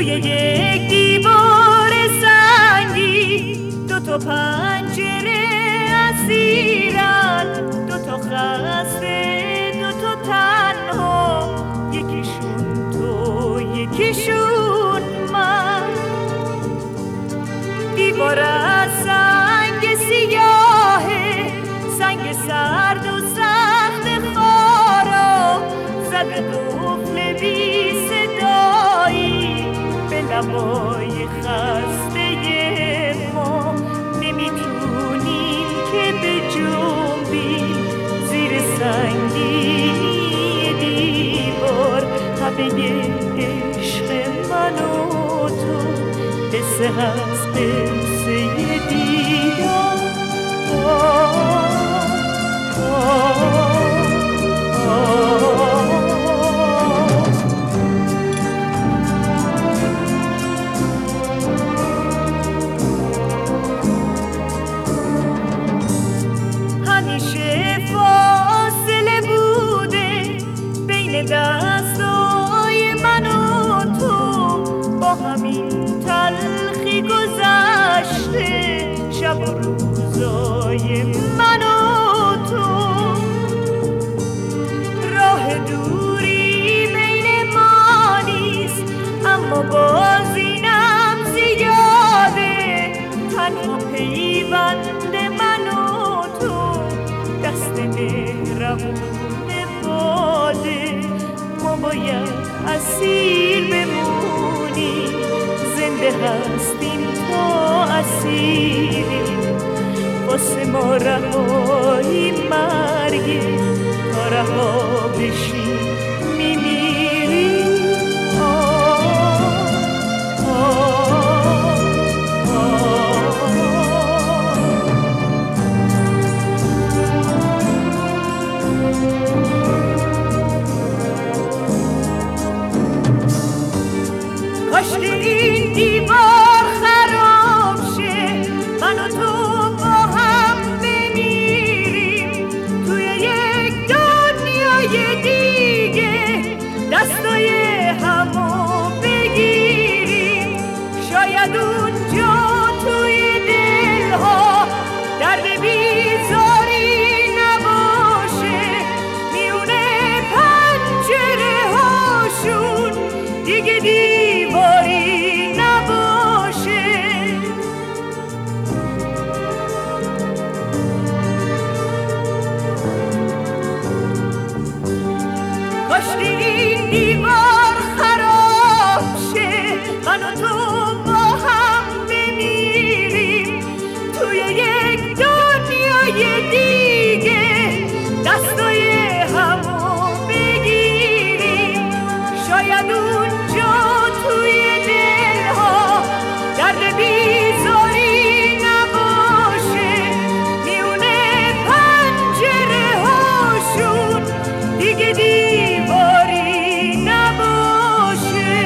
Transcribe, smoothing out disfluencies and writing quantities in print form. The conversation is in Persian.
یک دیوار سنگی دو تا پنجره اسیرن، دو تا خسته دو تا تنها، یکیشون تو یکیشون من. دیوار از سنگ سیاهه، سنگ سرد و سخت خارا، زده قفل بی صدایی به لبای خسته ما. نمیتونیم که بجنبیم زیر سنگینی دیوار، همه عشق من و تو قصه هست، قصه دیدار. همیشه فاصله بوده بین دستای من و تو، با همین تلخی گذشته شب و روزای من و تو. راه دوری بین ما نیست، اما باز اینم زیاده، تنها پیوند من و تو دست مهربون باده. ما باید اسیر بمونیم، زنده هستیم تا اسیریم، واسه ما رهایی مرگه، تا رها بشیم میمیریم. کاش که این دیوار خراب شه، من و تو با هم بمیریم توی یک دنیای دیگه، دستای همو بگیریم. شاید اونجا توی دلها درد بیزاری نباشه، میونه پنجره هاشون دیگه دیواری نباشه. کاش که این دیوار خراب شه، من و تو با هم بمیریم توی یک دنیای دیگه، دستای همو بگیریم. شاید اونجا توی دلها درد بیزاری نباشه، میونه پنجره هاشون دیگه دیواری نباشه.